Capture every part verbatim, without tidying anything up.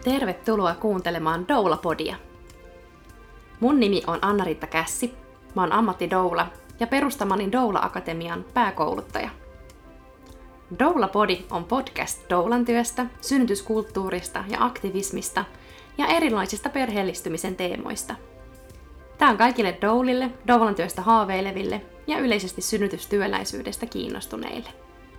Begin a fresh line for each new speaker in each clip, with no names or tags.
Tervetuloa kuuntelemaan Doula-podia. Mun nimi on Anna-Riitta Kässi, mä oon ammattidoula ja perustamani Doula-akatemian pääkouluttaja. Doula-podi on podcast doulan työstä, synnytyskulttuurista ja aktivismista ja erilaisista perheellistymisen teemoista. Tää on kaikille doulille, doulan työstä haaveileville ja yleisesti synnytystyöläisyydestä kiinnostuneille.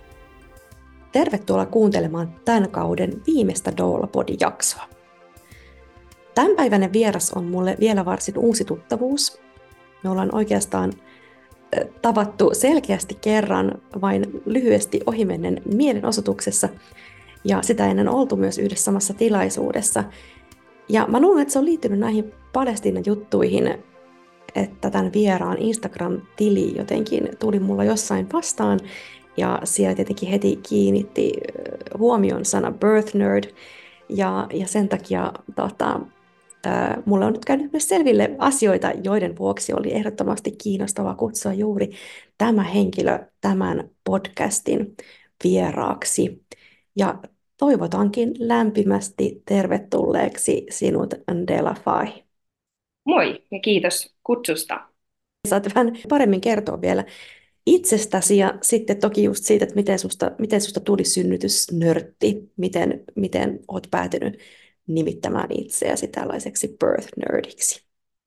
Tervetuloa kuuntelemaan tämän kauden viimeistä Doula-podi-jaksoa. Tämänpäiväinen vieras on mulle vielä varsin uusi tuttavuus. Me ollaan oikeastaan tavattu selkeästi kerran vain lyhyesti ohimennen mielenosoituksessa ja sitä ennen oltu myös yhdessä samassa tilaisuudessa. Ja mä luulen, että se on liittynyt näihin Palestiinan juttuihin, että tämän vieraan Instagram-tili jotenkin tuli mulla jossain vastaan. Ja siellä tietenkin heti kiinnitti huomion sana birth nerd, ja, ja sen takia tota, ää, mulle on nyt käynyt myös selville asioita, joiden vuoksi oli ehdottomasti kiinnostavaa kutsua juuri tämä henkilö tämän podcastin vieraaksi. Ja toivotankin lämpimästi tervetulleeksi sinut, Ndela Fahy.
Moi ja kiitos kutsusta.
Saat vähän paremmin kertoa vielä itsestäsi ja sitten toki just siitä, että miten susta, miten susta tuli synnytysnörtti, miten, miten olet päätynyt nimittämään itseäsi tällaiseksi birth nerdiksi.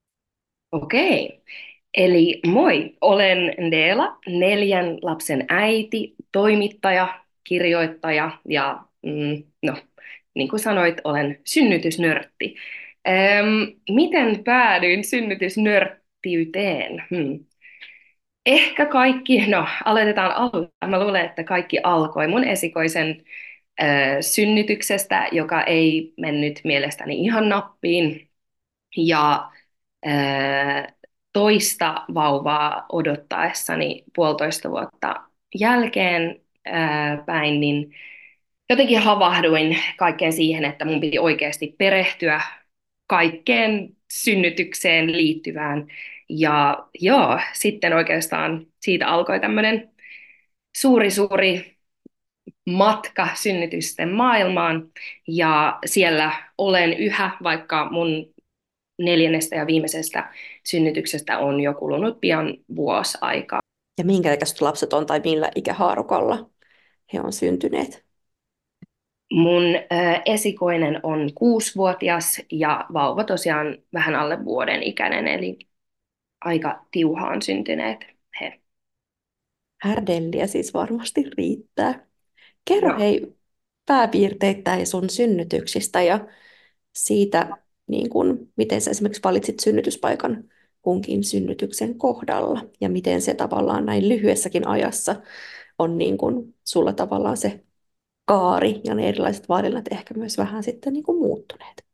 Okei, eli moi, olen Ndela, neljän lapsen äiti, toimittaja, kirjoittaja ja mm, no, niin kuin sanoit, olen synnytysnörtti. Ähm, miten päädyin synnytysnörttiyteen? Hmm. Ehkä kaikki, no aloitetaan alusta. Mä luulen, että kaikki alkoi mun esikoisen äh, synnytyksestä, joka ei mennyt mielestäni ihan nappiin. Ja äh, toista vauvaa odottaessani puolitoista vuotta jälkeen äh, päin, niin jotenkin havahduin kaikkeen siihen, että mun piti oikeasti perehtyä kaikkeen synnytykseen liittyvään. Ja joo, sitten oikeastaan siitä alkoi tämmöinen suuri, suuri matka synnytysten maailmaan. Ja siellä olen yhä, vaikka mun neljännestä ja viimeisestä synnytyksestä on jo kulunut pian vuosi aikaa.
Ja minkä ikäiset lapset on tai millä ikähaarukalla he on syntyneet?
Mun äh, esikoinen on kuusivuotias ja vauva tosiaan vähän alle vuoden ikäinen, eli aika tiuhaan syntyneet he.
Härdelliä siis varmasti riittää. Kerro
No.
hei pääpiirteittäin sun synnytyksistä ja siitä, niin kun, miten sä esimerkiksi valitsit synnytyspaikan kunkin synnytyksen kohdalla ja miten se tavallaan näin lyhyessäkin ajassa on niin kun sulla tavallaan se kaari ja ne erilaiset valinnat ehkä myös vähän sitten niin kun muuttuneet.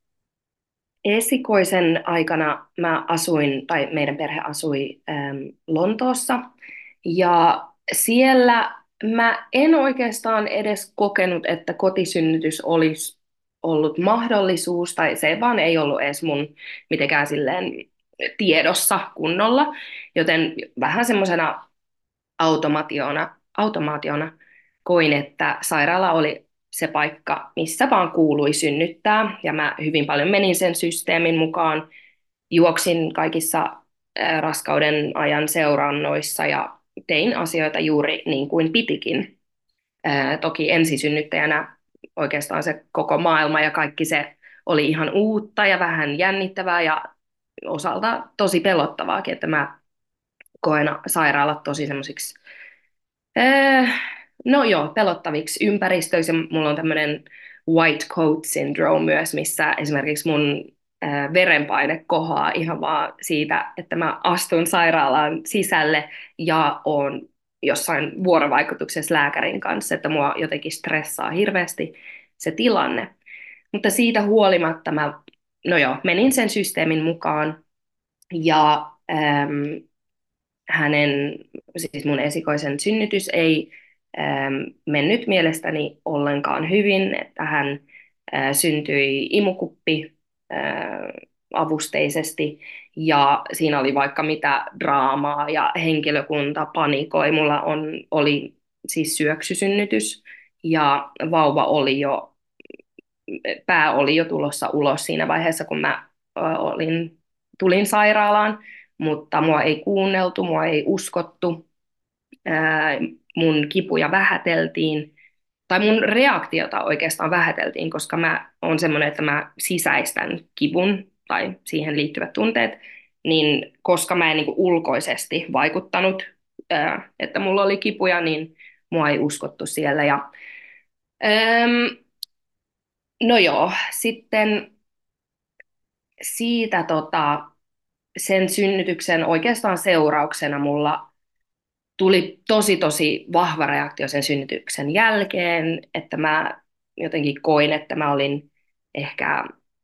Esikoisen aikana mä asuin, tai meidän perhe asui ähm, Lontoossa, ja siellä mä en oikeastaan edes kokenut, että kotisynnytys olisi ollut mahdollisuus, tai se vaan ei ollut edes mun mitenkään silleen tiedossa kunnolla, joten vähän semmoisena automaationa, automaationa koin, että sairaala oli se paikka, missä vaan kuului synnyttää, ja mä hyvin paljon menin sen systeemin mukaan, juoksin kaikissa ää, raskauden ajan seurannoissa ja tein asioita juuri niin kuin pitikin. Ää, toki ensisynnyttäjänä oikeastaan se koko maailma ja kaikki se oli ihan uutta ja vähän jännittävää ja osalta tosi pelottavaakin, että mä koen sairaalat tosi semmoisiksi no joo, pelottaviksi ympäristöiksi. Mulla on tämmöinen white coat syndrome myös, missä esimerkiksi mun äh, verenpaine kohoaa ihan vaan siitä, että mä astun sairaalaan sisälle ja oon jossain vuorovaikutuksessa lääkärin kanssa, että mua jotenkin stressaa hirveästi se tilanne. Mutta siitä huolimatta mä, no joo, menin sen systeemin mukaan ja ähm, hänen, siis mun esikoisen synnytys ei ähm, mennyt mielestäni ollenkaan hyvin, että hän äh, syntyi imukuppi äh, avusteisesti ja siinä oli vaikka mitä draamaa ja henkilökunta panikoi. Mulla on, oli siis syöksysynnytys ja vauva oli jo pää oli jo tulossa ulos siinä vaiheessa, kun mä ö, olin, tulin sairaalaan, mutta mua ei kuunneltu, mua ei uskottu, ää, mun kipuja vähäteltiin, tai mun reaktiota oikeastaan vähäteltiin, koska mä oon semmoinen, että mä sisäistän kivun tai siihen liittyvät tunteet, niin koska mä en niin kuin ulkoisesti vaikuttanut, ää, että mulla oli kipuja, niin mua ei uskottu siellä. Ja, äm, no joo, sitten siitä tota, sen synnytyksen oikeastaan seurauksena mulla tuli tosi tosi vahva reaktio sen synnytyksen jälkeen, että mä jotenkin koin, että mä olin ehkä,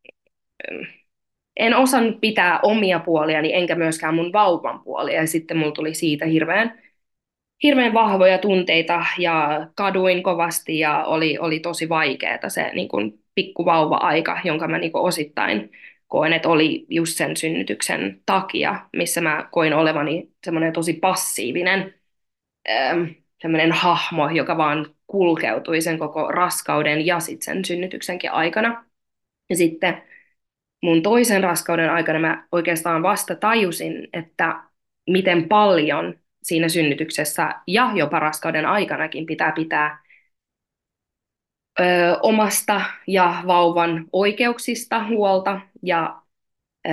en osannut pitää omia puoliani, enkä myöskään mun vauvan puolia, ja sitten mulla tuli siitä hirveän, hirveän vahvoja tunteita, ja kaduin kovasti, ja oli, oli tosi vaikeaa se niin kuin pikkuvauva-aika, jonka mä niin kuin osittain koen, että oli just sen synnytyksen takia, missä mä koin olevani semmoinen tosi passiivinen, semmoinen hahmo, joka vaan kulkeutui sen koko raskauden ja sitten sen synnytyksenkin aikana. Ja sitten mun toisen raskauden aikana mä oikeastaan vasta tajusin, että miten paljon siinä synnytyksessä ja jopa raskauden aikanakin pitää pitää ö, omasta ja vauvan oikeuksista huolta. Ja ö,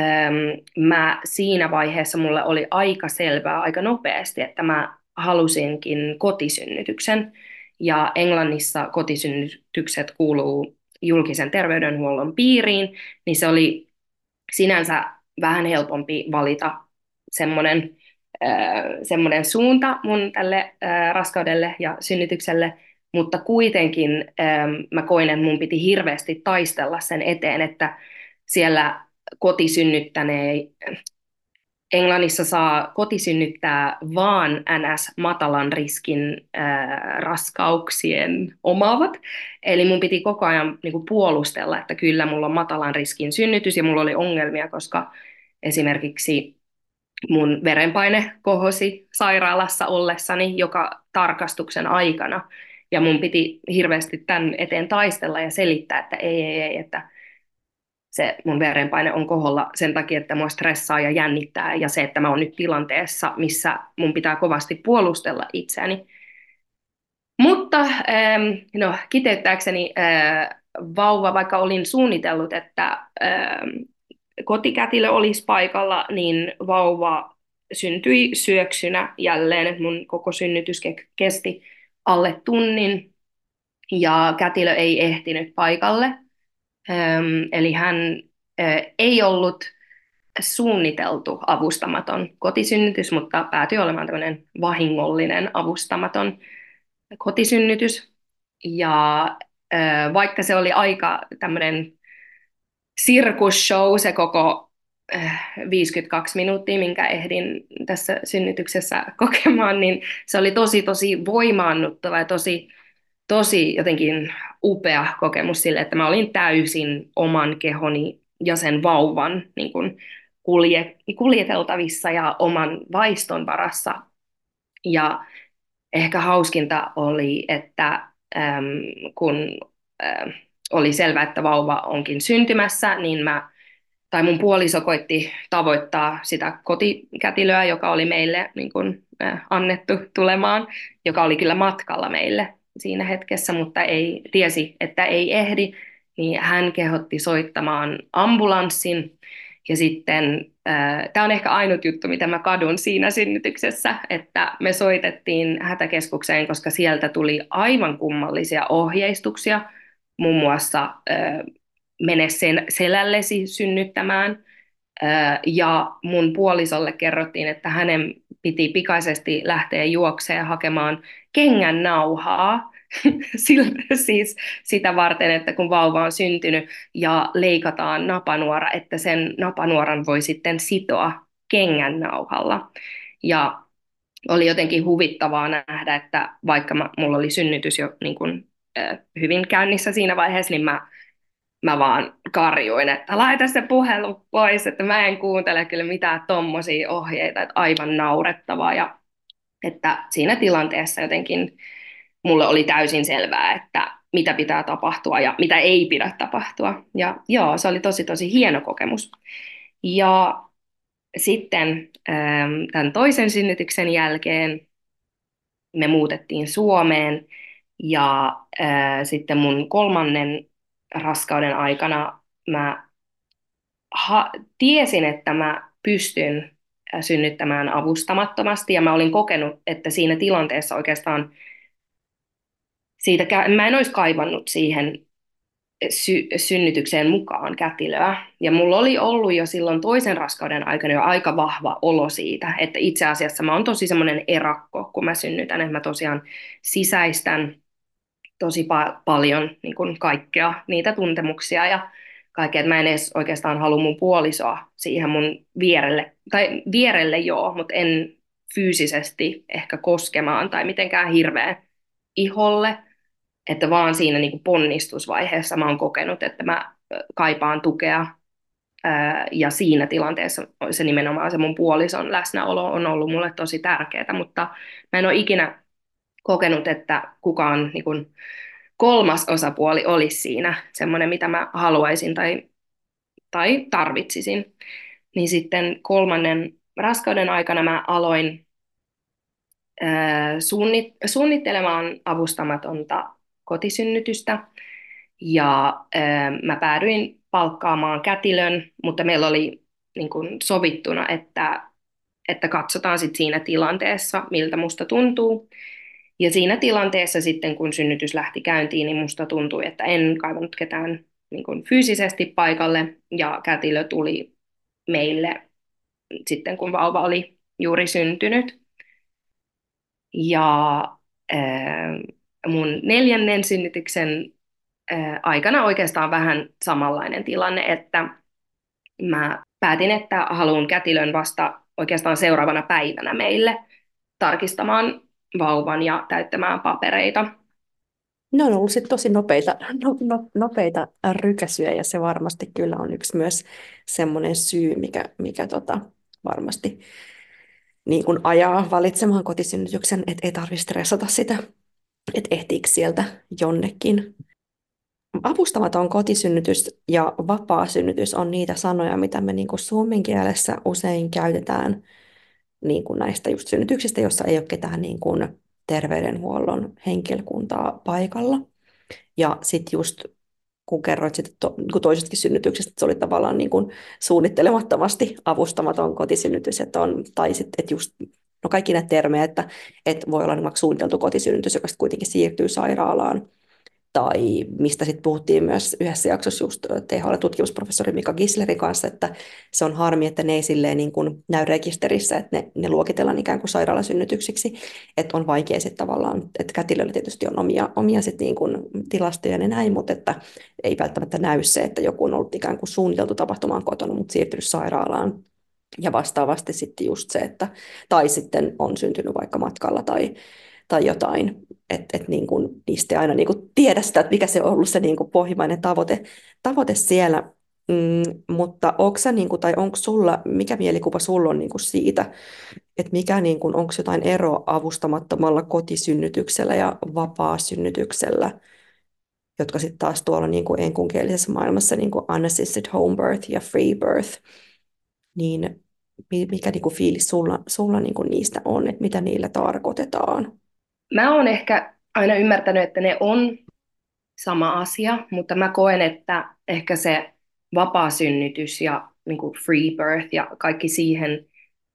mä siinä vaiheessa mulle oli aika selvää aika nopeasti, että mä halusinkin kotisynnytyksen. Ja Englannissa kotisynnytykset kuuluu julkisen terveydenhuollon piiriin, niin se oli sinänsä vähän helpompi valita semmoinen, äh, semmoinen suunta mun tälle äh, raskaudelle ja synnytykselle, mutta kuitenkin äh, mä koin, että mun piti hirveästi taistella sen eteen, että siellä kotisynnyttäneen Englannissa saa kotisynnyttää vaan N S-matalan riskin ää, raskauksien omaavat. Eli mun piti koko ajan niin kuin puolustella, että kyllä mulla on matalan riskin synnytys ja mulla oli ongelmia, koska esimerkiksi mun verenpaine kohosi sairaalassa ollessani joka tarkastuksen aikana. Ja mun piti hirveästi tämän eteen taistella ja selittää, että ei, ei, ei, että se mun verenpaine on koholla sen takia, että mua stressaa ja jännittää, ja se, että mä oon nyt tilanteessa, missä mun pitää kovasti puolustella itseäni. Mutta ähm, no, kiteyttääkseni äh, vauva, vaikka olin suunnitellut, että ähm, kotikätilö olisi paikalla, niin vauva syntyi syöksynä jälleen, että mun koko synnytys kesti alle tunnin, ja kätilö ei ehtinyt paikalle. Öm, eli hän ö, ei ollut suunniteltu avustamaton kotisynnytys, mutta päätyi olemaan tämmöinen vahingollinen avustamaton kotisynnytys. Ja ö, vaikka se oli aika tämmöinen sirkusshow, se koko ö, viisikymmentäkaksi minuuttia, minkä ehdin tässä synnytyksessä kokemaan, niin se oli tosi tosi voimaannuttava ja tosi tosi jotenkin upea kokemus sille, että mä olin täysin oman kehoni ja sen vauvan niin kuin kulje, kuljeteltavissa ja oman vaiston varassa. Ja ehkä hauskinta oli, että äm, kun äm, oli selvää, että vauva onkin syntymässä, niin mä, tai mun puoliso koitti tavoittaa sitä kotikätilöä, joka oli meille niin kuin, äh, annettu tulemaan, joka oli kyllä matkalla meille siinä hetkessä, mutta ei, tiesi, että ei ehdi, niin hän kehotti soittamaan ambulanssin. Ja sitten, äh, tämä on ehkä ainut juttu, mitä mä kadun siinä synnytyksessä, että me soitettiin hätäkeskukseen, koska sieltä tuli aivan kummallisia ohjeistuksia, muun muassa äh, mene sen selällesi synnyttämään, äh, ja mun puolisolle kerrottiin, että hänen piti pikaisesti lähteä juokseen hakemaan kengän nauhaa, siis sitä varten, että kun vauva on syntynyt ja leikataan napanuora, että sen napanuoran voi sitten sitoa kengän nauhalla. Ja oli jotenkin huvittavaa nähdä, että vaikka mä, mulla oli synnytys jo niin kuin, äh, hyvin käynnissä siinä vaiheessa, niin mä, mä vaan karjuin, että laita se puhelu pois, että mä en kuuntele kyllä mitään tommosia ohjeita, että aivan naurettavaa. Ja että siinä tilanteessa jotenkin mulle oli täysin selvää, että mitä pitää tapahtua ja mitä ei pidä tapahtua. Ja joo, se oli tosi tosi hieno kokemus. Ja sitten ähm, tämän toisen synnytyksen jälkeen me muutettiin Suomeen ja äh, sitten mun kolmannen raskauden aikana mä ha- tiesin, että mä pystyn äh, synnyttämään avustamattomasti ja mä olin kokenut, että siinä tilanteessa oikeastaan siitä, kä- mä en olisi kaivannut siihen sy- synnytykseen mukaan kätilöä. Ja mulla oli ollut jo silloin toisen raskauden aikana jo aika vahva olo siitä, että itse asiassa mä oon tosi semmoinen erakko, kun mä synnytän, että mä tosiaan sisäistän tosi pa- paljon niin kuin kaikkea niitä tuntemuksia ja kaikkea, että mä en edes oikeastaan halua mun puolisoa siihen mun vierelle, tai vierelle joo, mutta en fyysisesti ehkä koskemaan tai mitenkään hirveän iholle, että vaan siinä niin kuin ponnistusvaiheessa mä oon kokenut, että mä kaipaan tukea, ää, ja siinä tilanteessa se nimenomaan se mun puolison läsnäolo on ollut mulle tosi tärkeää, mutta mä en ole ikinä kokenut, että kukaan niin kuin kolmas osapuoli olisi siinä semmoinen, mitä mä haluaisin tai, tai tarvitsisin. Niin sitten kolmannen raskauden aikana mä aloin ää, suunnit- suunnittelemaan avustamatonta kotisynnytystä. Ja ää, mä päädyin palkkaamaan kätilön, mutta meillä oli niin kuin sovittuna, että, että katsotaan sit siinä tilanteessa, miltä musta tuntuu. Ja siinä tilanteessa sitten, kun synnytys lähti käyntiin, niin musta tuntui, että en kaivannut ketään niin kuin fyysisesti paikalle, ja kätilö tuli meille sitten, kun vauva oli juuri syntynyt. Ja ää, mun neljännen synnytyksen ää, aikana oikeastaan vähän samanlainen tilanne, että mä päätin, että haluan kätilön vasta oikeastaan seuraavana päivänä meille tarkistamaan vauvan ja täyttämään papereita.
Ne on ollut sit tosi nopeita, no, no, nopeita rykäsyjä ja se varmasti kyllä on yksi myös semmoinen syy, mikä, mikä tota, varmasti niin kun ajaa valitsemaan kotisynnytyksen, että ei tarvitse stressata sitä, että ehtiikö sieltä jonnekin. Avustamaton kotisynnytys ja vapaa synnytys on niitä sanoja, mitä me niin kuin suomen kielessä usein käytetään niin kuin näistä just synnytyksistä, jossa ei ole ketään niin kuin terveydenhuollon henkilökuntaa paikalla. Ja sitten just kun kerroit sit to, niin kuin toisestakin synnytyksestä, että se oli tavallaan niin kuin suunnittelemattomasti avustamaton kotisynnytys, että on, tai sitten, että just, no kaikki näitä termejä, että, että voi olla niin suunniteltu kotisynnytys, joka sitten kuitenkin siirtyy sairaalaan, tai mistä sitten puhuttiin myös yhdessä jaksossa just T H L-tutkimusprofessori Mika Gislerin kanssa, että se on harmi, että ne ei silleen niin kuin näy rekisterissä, että ne, ne luokitellaan ikään kuin sairaalasynnytyksiksi, että on vaikea sitten tavallaan, että kätilöillä tietysti on omia, omia sit niin kuin tilastoja ja näin, mutta että ei välttämättä näy se, että joku on ollut ikään kuin suunniteltu tapahtumaan kotona, mutta siirtynyt sairaalaan. Ja vastaavasti sitten just se, että tai sitten on syntynyt vaikka matkalla tai, tai jotain, että et niin kuin niistä ei aina niin kuin tiedä sitä, että mikä se on ollut se niin kuin pohjimmainen tavoite, tavoite siellä. Mm, mutta onko sä, niin kuin, tai onko sulla, mikä mielikuva sulla on niin kuin siitä, että mikä, niin kuin, onko jotain eroa avustamattomalla kotisynnytyksellä ja vapaasynnytyksellä, jotka sitten taas tuolla niin kuin enkunkielisessä maailmassa niin kuin unassisted home birth ja free birth, niin mikä niin kuin fiilis sulla, sulla niin kuin niistä on, että mitä niillä tarkoitetaan?
Mä oon ehkä aina ymmärtänyt, että ne on sama asia, mutta mä koen, että ehkä se vapaa synnytys ja niin kuin free birth ja kaikki siihen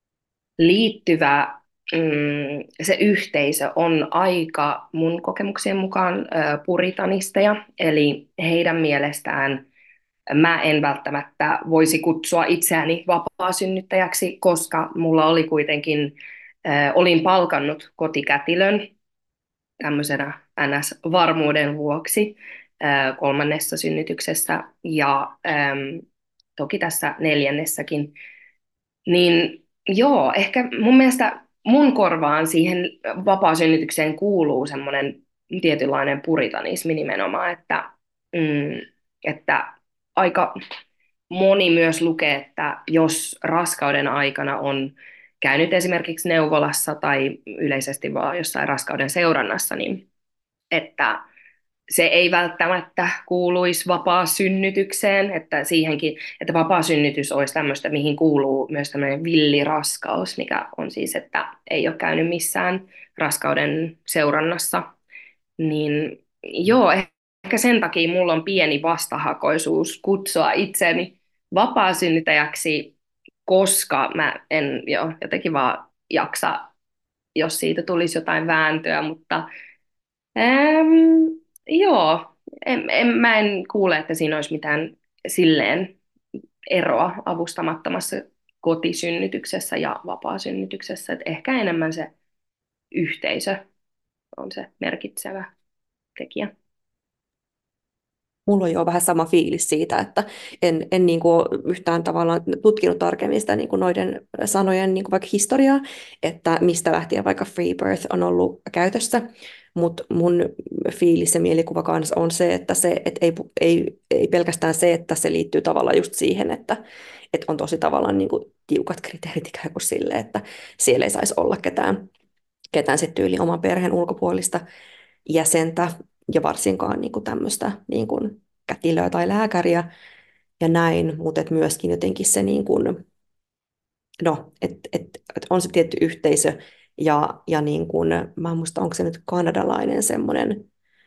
liittyvä mm, se yhteisö on aika mun kokemuksien mukaan ö, puritanisteja, eli heidän mielestään mä en välttämättä voisi kutsua itseäni vapaasynnyttäjäksi, koska mulla oli kuitenkin, ö, olin palkannut kotikätilön tämmöisenä N S-varmuuden vuoksi ö, kolmannessa synnytyksessä ja äm, toki tässä neljännessäkin. Niin joo, ehkä mun mielestä mun korvaan siihen vapaasynnytykseen kuuluu semmoinen tietynlainen puritanismi nimenomaan, että, mm, että aika moni myös lukee, että jos raskauden aikana on käynyt esimerkiksi neuvolassa tai yleisesti vaan jossain raskauden seurannassa, niin että se ei välttämättä kuuluisi vapaasynnytykseen, että siihenkin, että vapaasynnytys olisi tämmöistä, mihin kuuluu myös tämmöinen villiraskaus, mikä on siis, että ei ole käynyt missään raskauden seurannassa. Niin joo, ehkä sen takia mulla on pieni vastahakoisuus kutsua itseni vapaasynnyttäjäksi, koska mä en jo jotenkin vaan jaksa, jos siitä tulisi jotain vääntöä, mutta Ähm, joo, en, en, mä en kuule, että siinä olisi mitään silleen eroa avustamattomassa kotisynnytyksessä ja vapaasynnytyksessä. Et ehkä enemmän se yhteisö on se merkitsevä tekijä.
Mulla on jo vähän sama fiilis siitä, että en, en niin kuin yhtään tavallaan tutkinut tarkemmin sitä niin kuin noiden sanojen niin kuin vaikka historiaa, että mistä lähtien vaikka free birth on ollut käytössä, mutta mun fiilis ja mielikuva kanssa on se, että se että ei, ei, ei pelkästään se, että se liittyy tavallaan just siihen, että, että on tosi tavallaan niin kuin tiukat kriteerit ikään kuin sille, että siellä ei saisi olla ketään, ketään sitten tyyli oman perheen ulkopuolista jäsentä ja varsinkaan niin kuin tämmöistä niin kuin kätilöä tai lääkäriä ja näin, mutta et myöskin jotenkin se, niin kuin, no, että et, et on se tietty yhteisö ja, ja niin kuin, mä en muista, onko se nyt kanadalainen semmoinen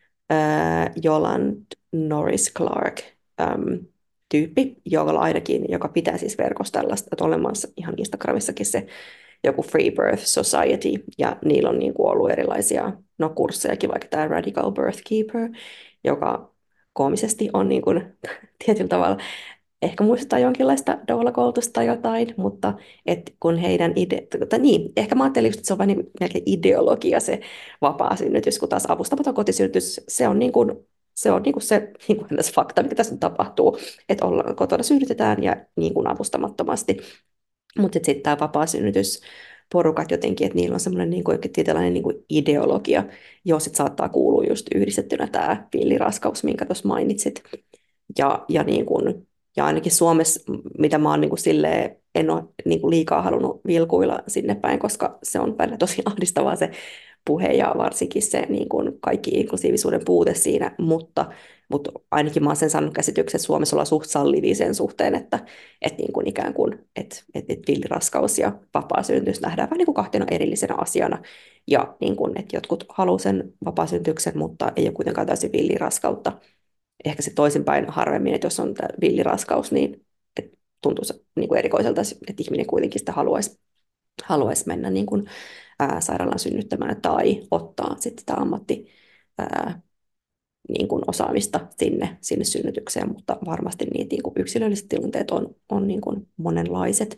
ää, Joland Norris Clark äm, tyyppi, jolla ainakin, joka pitää siis verkossa tällaista, että olemassa ihan Instagramissakin se joku Free Birth Society, ja niillä on niin kuin ollut erilaisia no, kurssejakin, vaikka tämä Radical Birth Keeper, joka koomisesti on niin kuin, tietyllä tavalla, ehkä muistuttaa jonkinlaista doula-koulutusta tai jotain, mutta et kun heidän ide... tai niin, ehkä mä ajattelin just, että se on vähän niin melkein ideologia se vapaa synnytys, kun taas avustamaton kotisynnytys, se on niin kuin se on niin kuin se niin kuin fakta, mikä tässä nyt tapahtuu, että ollaan, kotona synnytetään ja niin kuin avustamattomasti. Mutta sitten tämä vapaa-synnytys, porukat jotenkin, että niillä on semmoinen niin kuin, tietynlainen niin kuin ideologia, johon sit saattaa kuulua just yhdistettynä tämä villiraskaus, minkä tuossa mainitsit. Ja, ja, niin kuin, ja ainakin Suomessa, mitä mä oon niin kuin silleen, en ole niin kuin liikaa halunnut vilkuilla sinne päin, koska se on välillä tosi ahdistavaa se puhe ja varsinkin se niin kuin kaikki inklusiivisuuden puute siinä, mutta, mutta ainakin mä oon sen saanut käsityksen, että Suomessa ollaan suht sallivia sen suhteen, että, että niin kuin ikään kuin, että, että, että villiraskaus ja vapaasynnytys nähdään vähän niin kuin kahtena erillisenä asiana, ja niin kuin, että jotkut haluaa sen vapaasynnytyksen, mutta ei ole kuitenkaan täysin villiraskautta. Ehkä se toisinpäin harvemmin, että jos on tämä villiraskaus, niin että tuntuu se niin kuin erikoiselta, että ihminen kuitenkin sitä haluaisi, haluaisi mennä niin kuin, ää, sairaalan synnyttämään tai ottaa sitten sitä ammatti ää, niin kuin osaamista sinne, sinne synnytykseen, mutta varmasti niitä niin kuin yksilölliset tilanteet on, on niin kuin monenlaiset.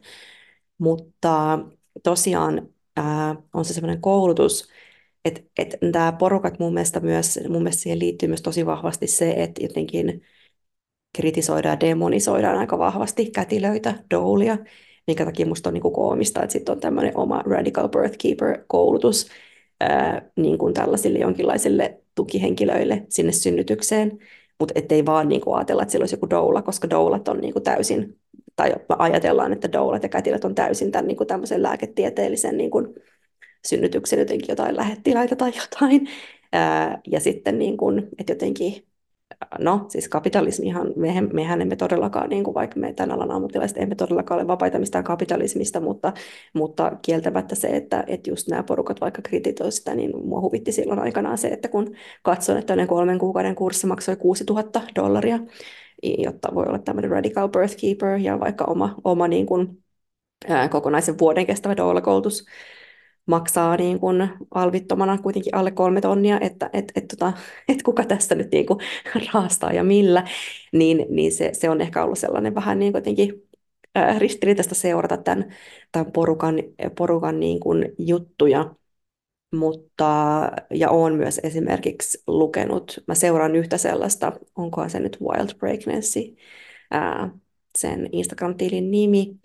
Mutta tosiaan ää, on se sellainen koulutus, että et nämä porukat mun mielestä myös, mun mielestä siihen liittyy myös tosi vahvasti se, että jotenkin kritisoidaan ja demonisoidaan aika vahvasti kätilöitä, doulia, minkä takia musta on niin kuin koomista, että sitten on tämmöinen oma Radical Birth Keeper-koulutus ää, niin kuin tällaisille jonkinlaisille tukihenkilöille sinne synnytykseen, mutta ettei vaan niin kuin ajatella, että sillä olisi joku doula, koska doulat on niin kuin täysin, tai ajatellaan, että doulat ja kätilöt on täysin tämän niin kuin tämmöisen lääketieteellisen niin kuin synnytyksen jotenkin jotain lähettiläitä tai jotain. Ää, ja sitten, niin kuin, että jotenkin, no siis kapitalismihan, mehän, mehän emme todellakaan, niin kuin vaikka me tämän alan ammattilaiset, emme todellakaan ole vapaita mistään kapitalismista, mutta, mutta kieltämättä se, että, että just nämä porukat vaikka krititoivat sitä, niin mua huvitti silloin aikanaan se, että kun katsoin, että tämmöinen kolmen kuukauden kurssi maksoi kuusituhatta dollaria, jotta voi olla tämmöinen Radical Birth Keeper ja vaikka oma, oma niin kuin, ää, kokonaisen vuoden kestävä doula-koulutus maksaa niin kuin alvittomana kuitenkin alle kolme tonnia, että et, et, tota, et kuka tästä nyt niin kuin raastaa ja millä, niin, niin se, se on ehkä ollut sellainen vähän niin jotenkin äh, ristiriitaista seurata tämän, tämän porukan, porukan niin kuin juttuja, mutta ja olen myös esimerkiksi lukenut, mä seuraan yhtä sellaista, onkohan se nyt Wild Pregnancy, äh, sen Instagram-tilin nimi,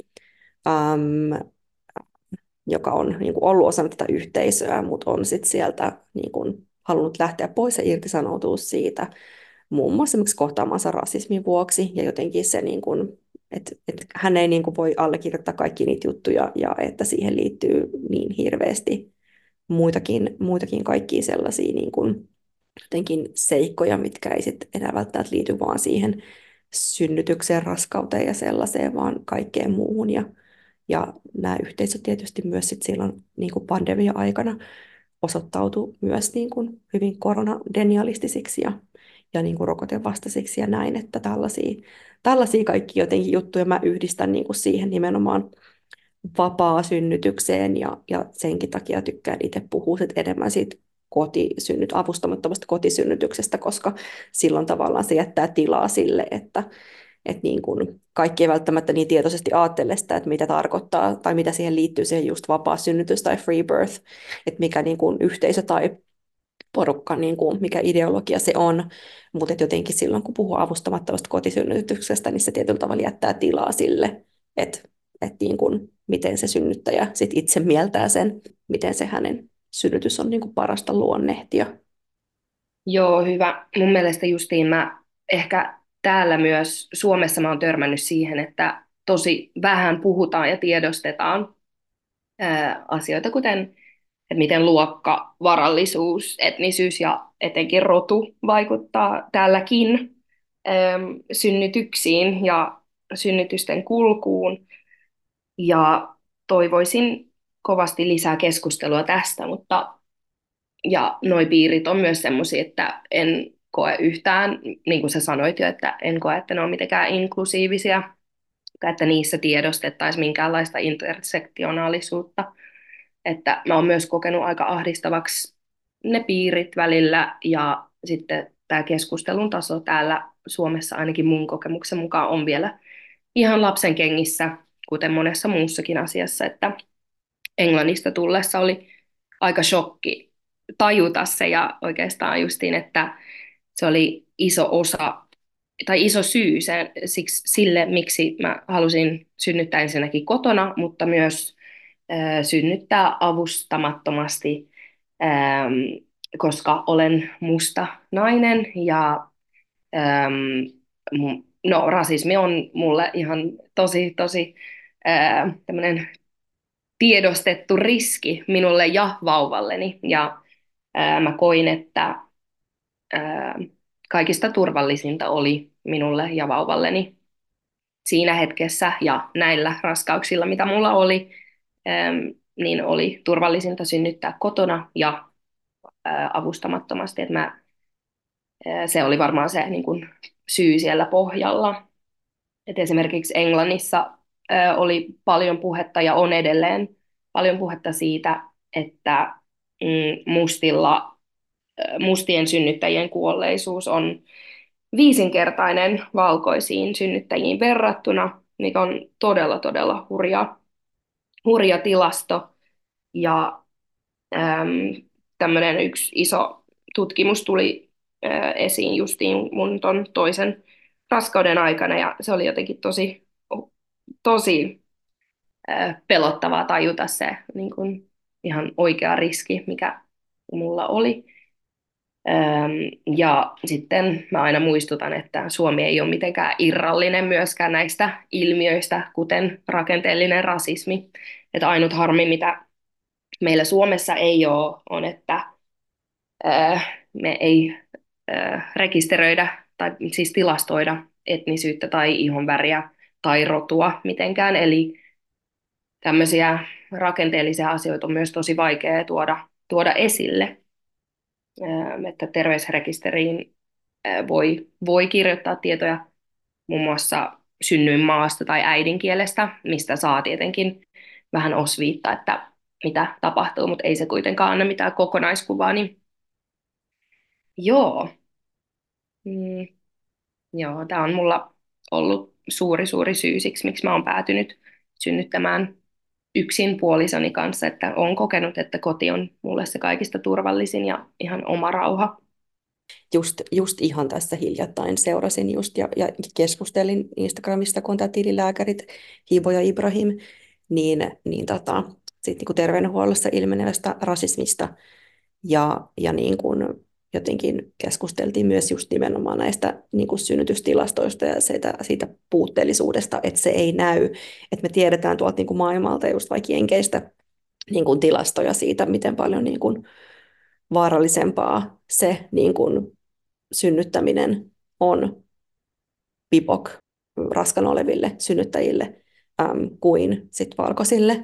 um, joka on niin kuin ollut osana tätä yhteisöä, mutta on sit sieltä niin kuin halunnut lähteä pois ja irtisanoutua siitä, muun muassa esimerkiksi kohtaamansa rasismin vuoksi, ja jotenkin se, niin kuin, että, että hän ei niin kuin voi allekirjoittaa kaikki niitä juttuja, ja että siihen liittyy niin hirveästi muitakin, muitakin kaikkia sellaisia niin kuin, jotenkin seikkoja, mitkä ei sitten enää välttämättä liity vaan siihen synnytykseen, raskauteen ja sellaiseen, vaan kaikkeen muuhun. Ja, ja nämä yhteisöt tietysti myös sit silloin niin kuin pandemia-aikana osoittautui myös niin kuin hyvin koronadenialistisiksi ja, ja niin kuin rokotevastaisiksi ja näin, että tällaisia, tällaisia kaikki jotenkin juttuja mä yhdistän niin kuin siihen nimenomaan vapaa-synnytykseen ja, ja senkin takia tykkään itse puhua sit enemmän siitä kotisynnyt, avustamattomasta kotisynnytyksestä, koska silloin tavallaan se jättää tilaa sille, että, että niin kun kaikki ei välttämättä niin tietoisesti ajattele sitä, että mitä tarkoittaa tai mitä siihen liittyy siihen just vapaa synnytys tai free birth, että mikä niin kun yhteisö tai porukka, niin kuin mikä ideologia se on, mutta jotenkin silloin, kun puhuu avustamattomasta kotisynnytyksestä, niin se tietyllä tavalla jättää tilaa sille, että, että niin kuin, miten se synnyttäjä sit itse mieltää sen, miten se hänen synnytys on niin kuin parasta luonnehtia.
Joo, hyvä. Mun mielestä justiin mä ehkä täällä myös Suomessa mä oon törmännyt siihen, että tosi vähän puhutaan ja tiedostetaan ää, asioita, kuten että miten luokka, varallisuus, etnisyys ja etenkin rotu vaikuttaa täälläkin äm, synnytyksiin ja synnytysten kulkuun. Ja toivoisin kovasti lisää keskustelua tästä, mutta ja noi piirit on myös semmoisia, että en koe yhtään, niin kuin sä sanoit jo, että en koe, että ne on mitenkään inklusiivisia, tai että niissä tiedostettaisiin minkäänlaista intersektionaalisuutta. Että mä oon myös kokenut aika ahdistavaksi ne piirit välillä, ja sitten tämä keskustelun taso täällä Suomessa ainakin mun kokemuksen mukaan on vielä ihan lapsen kengissä, kuten monessa muussakin asiassa, että Englannista tullessa oli aika shokki tajuta se, ja oikeastaan justiin, että se oli iso osa tai iso syy se, siksi, sille, miksi mä halusin synnyttää ensinnäkin kotona, mutta myös äh, synnyttää avustamattomasti, ähm, koska olen musta nainen ja ähm, mu- no, rasismi on mulle ihan tosi, tosi äh, tämmöinen tiedostettu riski minulle ja vauvalleni. Ja ää, mä koin, että ää, kaikista turvallisinta oli minulle ja vauvalleni siinä hetkessä ja näillä raskauksilla, mitä mulla oli, ää, niin oli turvallisinta synnyttää kotona ja ää, avustamattomasti. Et mä, ää, se oli varmaan se niin kun, syy siellä pohjalla. Et esimerkiksi Englannissa ää, oli paljon puhetta ja on edelleen paljon puhetta siitä, että mm, mustilla, ää, mustien synnyttäjien kuolleisuus on viisinkertainen valkoisiin synnyttäjiin verrattuna, mikä on todella, todella hurja, hurja tilasto. Ja äm, tämmöinen yksi iso tutkimus tuli ää, esiin justiin mun ton toisen raskauden aikana, ja se oli jotenkin tosi, tosi ää, pelottavaa tajuta se niin kuin ihan oikea riski, mikä mulla oli. Öm, ja sitten mä aina muistutan, että Suomi ei ole mitenkään irrallinen myöskään näistä ilmiöistä, kuten rakenteellinen rasismi. Että ainut harmi, mitä meillä Suomessa ei ole, on, että ö, me ei ö, rekisteröidä tai siis tilastoida etnisyyttä tai ihonväriä tai rotua mitenkään. Eli tämmöisiä rakenteellisia asioita on myös tosi vaikea tuoda, tuoda esille, että terveysrekisteriin voi, voi kirjoittaa tietoja muun muassa synnyinmaasta tai äidinkielestä, mistä saa tietenkin vähän osviittaa, että mitä tapahtuu, mutta ei se kuitenkaan anna mitään kokonaiskuvaa, niin joo, mm, joo, tämä on mulla ollut suuri, suuri syy siksi, miksi mä oon päätynyt synnyttämään yksin puolisoni kanssa, että olen kokenut, että koti on mulle se kaikista turvallisin ja ihan oma rauha.
Just, just ihan tässä hiljattain seurasin just ja, ja keskustelin Instagramista, kun on tämä tililääkärit Hibo ja Ibrahim, niin, niin tota, sit niin terveydenhuollossa ilmenevästä rasismista ja, ja niin kuin jotenkin keskusteltiin myös just nimenomaan näistä niin kuin synnytystilastoista ja siitä, siitä puutteellisuudesta, että se ei näy. Että me tiedetään tuolta niin kuin maailmalta just vaikka Jenkeistä niin kuin tilastoja siitä, miten paljon niin kuin vaarallisempaa se niin kuin synnyttäminen on B I P O C raskana oleville synnyttäjille äm, kuin sit valkoisille,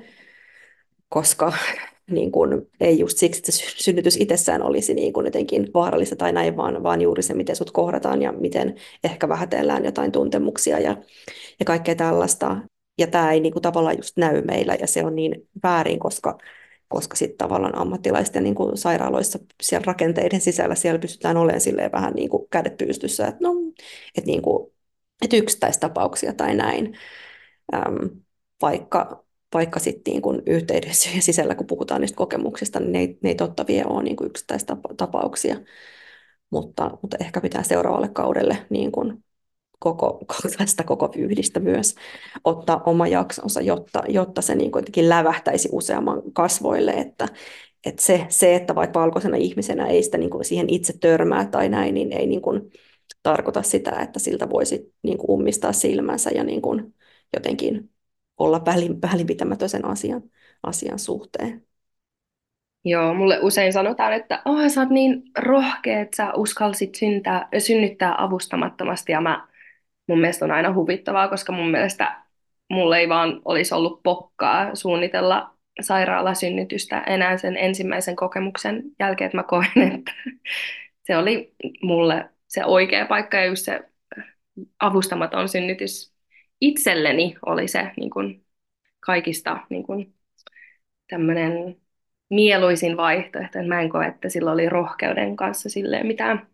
koska niin kun, ei just siksi, että se synnytys itsessään olisi niin kun jotenkin vaarallista tai näin, vaan, vaan juuri se, miten sut kohdataan ja miten ehkä vähätellään jotain tuntemuksia ja, ja kaikkea tällaista. Ja tämä ei niin kun, tavallaan just näy meillä ja se on niin väärin, koska, koska sitten tavallaan ammattilaisten niin kun, sairaaloissa siellä rakenteiden sisällä siellä pystytään olemaan silleen vähän niin kuin kädet pystyssä, että no, että niin kuin, että yksittäistapauksia tai näin. Äm, vaikka, vaikka sitten niin kun yhteydessä ja sisällä, kun puhutaan niistä kokemuksista, niin ne ei, ne ei totta vie ole niin kuin yksittäistapauksia, mutta, mutta ehkä pitää seuraavalle kaudelle niin kun koko, tästä koko vyyhdistä myös ottaa oma jaksonsa, jotta, jotta se niin kuitenkin lävähtäisi useamman kasvoille, että, että se, se, että vaikka valkoisena ihmisenä ei sitä niin kuin siihen itse törmää tai näin, niin ei niin kuin tarkoita sitä, että siltä voisi niin kuin ummistaa silmänsä ja niin kuin jotenkin olla välinpitämätön sen asian, asian suhteen.
Joo, mulle usein sanotaan, että oh, sä oot niin rohkea, että sä uskalsit syntää, synnyttää avustamattomasti. Ja mä, mun mielestä on aina huvittavaa, koska mun mielestä mulle ei vaan olisi ollut pokkaa suunnitella sairaalasynnytystä enää sen ensimmäisen kokemuksen jälkeen, että mä koen, että se oli mulle se oikea paikka ja just se avustamaton synnytys itselleni oli se niin kuin kaikista niin kuin, tämmöinen mieluisin vaihtoehto. Mä en koe, että sillä oli rohkeuden kanssa silleen mitään,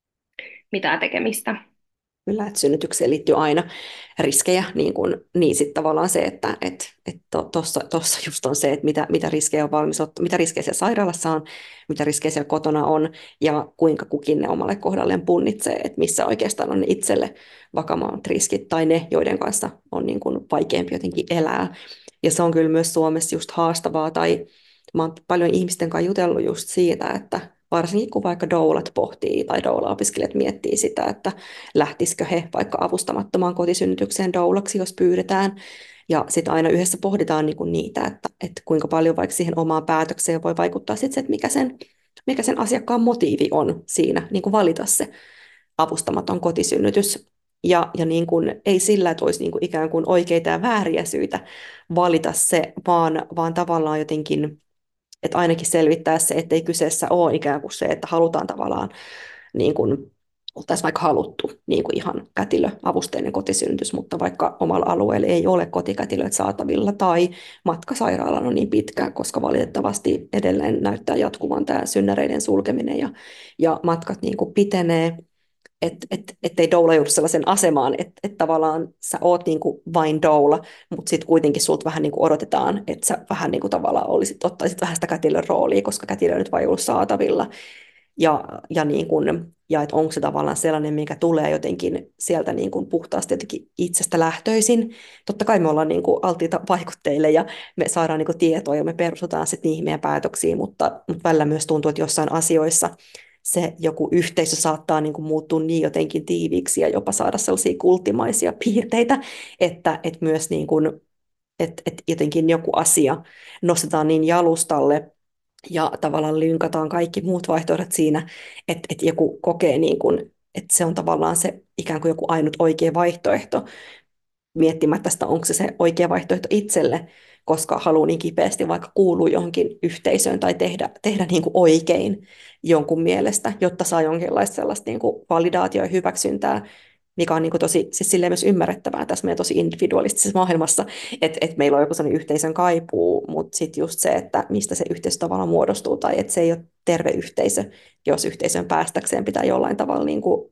mitään tekemistä.
Kyllä, että synnytykseen liittyy aina riskejä, niin, kuin, niin sitten tavallaan se, että et, et tuossa to, just on se, että mitä, mitä riskejä on valmis ottaa, mitä riskejä siellä sairaalassa on, mitä riskejä siellä kotona on, ja kuinka kukin ne omalle kohdalleen punnitsee, että missä oikeastaan on ne itselle vakavammat riskit, tai ne, joiden kanssa on niin kuin vaikeampi jotenkin elää. Ja se on kyllä myös Suomessa just haastavaa, tai mä oon paljon ihmisten kanssa jutellut just siitä, että varsinkin kun vaikka doulat pohtii tai doula-opiskelijat miettii sitä, että lähtisikö he vaikka avustamattomaan kotisynnytykseen doulaksi, jos pyydetään. Ja sitten aina yhdessä pohditaan niinku niitä, että, että kuinka paljon vaikka siihen omaan päätökseen voi vaikuttaa sit se, että mikä sen, mikä sen asiakkaan motiivi on siinä, niin kuin valita se avustamaton kotisynnytys. Ja, ja niin kuin, ei sillä, että olisi niin kuin ikään kuin oikeita ja vääriä syitä valita se, vaan, vaan tavallaan jotenkin että ainakin selvittää se, ettei kyseessä ole ikään kuin se, että halutaan tavallaan, niin kuin oltaisiin vaikka haluttu niin kuin ihan kätilöavusteinen kotisynnytys, mutta vaikka omalla alueella ei ole kotikätilöitä saatavilla tai matka sairaalaan on niin pitkä, koska valitettavasti edelleen näyttää jatkuvan tämä synnäreiden sulkeminen ja, ja matkat niin kuin pitenee, että et, ettei doula joudu sellaisen asemaan, että et tavallaan sä oot niinku vain doula, mutta sitten kuitenkin sulta vähän niinku odotetaan, että sä vähän niinku tavallaan olisit, ottaisit vähän sitä kätilön roolia, koska kätilö nyt vaan ei ollut saatavilla. Ja, ja, niin kun, ja että onko se tavallaan sellainen, mikä tulee jotenkin sieltä niin kun puhtaasti jotenkin itsestä lähtöisin. Totta kai me ollaan niin kun alttiita vaikutteille ja me saadaan niin kun tietoa ja me perustutaan sitten niihin meidän päätöksiin, mutta, mutta välillä myös tuntuu, että jossain asioissa se joku yhteisö saattaa niin kuin muuttua niin jotenkin tiiviiksi ja jopa saada sellaisia kulttimaisia piirteitä, että, että myös niin kuin, että, että jotenkin joku asia nostetaan niin jalustalle ja tavallaan lynkataan kaikki muut vaihtoehdot siinä, että, että joku kokee, niin kuin, että se on tavallaan se ikään kuin joku ainut oikea vaihtoehto, miettimättä sitä, onko se se oikea vaihtoehto itselle, koska haluaa niin kipeästi vaikka kuulua johonkin yhteisöön tai tehdä, tehdä niin kuin oikein jonkun mielestä, jotta saa jonkinlaista sellaista niin kuin validaatio- ja hyväksyntää, mikä on niin kuin tosi siis silleen myös ymmärrettävää tässä meidän tosi individualistisessa maailmassa, että, että meillä on joku sellainen yhteisön kaipuu, mutta sitten just se, että mistä se yhteisö tavallaan muodostuu, tai että se ei ole terve yhteisö, jos yhteisön päästäkseen pitää jollain tavalla niin kuin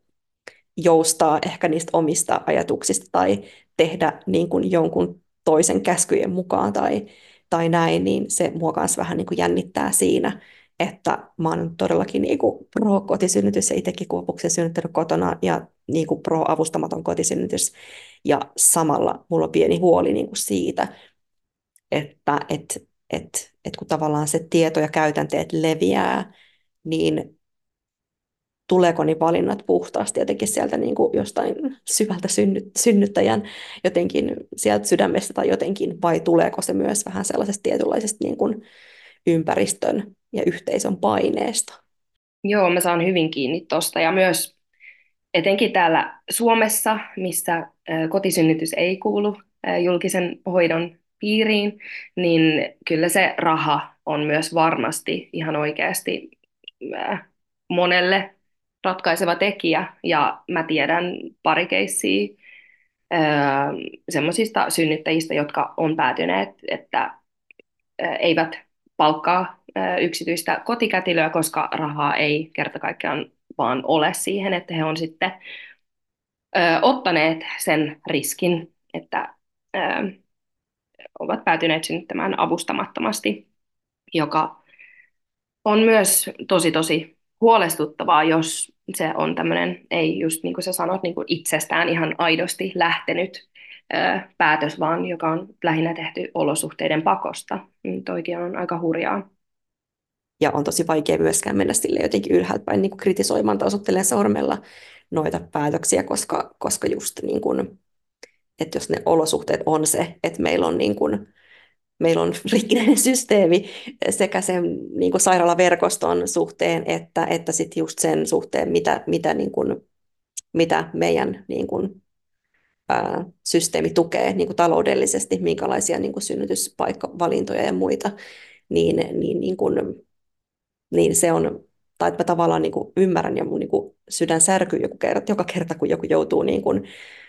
joustaa ehkä niistä omista ajatuksista tai tehdä niin kuin jonkun toisen käskyjen mukaan tai, tai näin, niin se mua kanssa vähän niin kuin jännittää siinä, että mä oon todellakin niin kuin pro-kotisynnytys ja itsekin kuopuksen synnyttänyt kotona ja niin kuin pro-avustamaton kotisynnytys ja samalla mulla on pieni huoli niin kuin siitä, että et, et, et kun tavallaan se tieto ja käytänteet leviää, niin tuleeko ne valinnat puhtaasti jotenkin sieltä niin kuin jostain syvältä synny, synnyttäjän jotenkin sieltä sydämestä tai jotenkin, vai tuleeko se myös vähän sellaisesta tietynlaisesta niin kuin ympäristön ja yhteisön paineesta?
Joo, mä saan hyvin kiinni tuosta ja myös etenkin täällä Suomessa, missä ä, kotisynnytys ei kuulu ä, julkisen hoidon piiriin, niin kyllä se raha on myös varmasti ihan oikeasti ä, monelle ratkaiseva tekijä. Ja mä tiedän pari keissiä semmoisista synnyttäjistä, jotka on päätyneet, että ä, eivät palkkaa ä, yksityistä kotikätilöä, koska rahaa ei kerta kaikkiaan vaan ole siihen, että he on sitten ö, ottaneet sen riskin, että ö, ovat päätyneet synnyttämään avustamattomasti, joka on myös tosi tosi huolestuttavaa, jos se on tämmöinen, ei just niin kuin sä sanot, niin kuin itsestään ihan aidosti lähtenyt ö, päätös, vaan joka on lähinnä tehty olosuhteiden pakosta. Mm, toikin on aika hurjaa.
Ja on tosi vaikea myöskään mennä sille jotenkin ylhäältä päin niin kuin kritisoimaan tai osoittelemaan sormella noita päätöksiä, koska, koska just niin kuin, että jos ne olosuhteet on se, että meillä on, niin kuin, meillä on rikkinäinen systeemi sekä sen niin kuin sairaalaverkoston suhteen, että, että sitten just sen suhteen, mitä, mitä, niin kuin, mitä meidän niin kuin, ää, systeemi tukee niin kuin taloudellisesti, minkälaisia niin kuin synnytyspaikkavalintoja ja muita, niin, niin, niin kuin, niin se on, tai että mä tavallaan niin kuin ymmärrän ja mun niin kuin sydän särkyy joku kerta, joka kerta, kun joku joutuu niin kuin,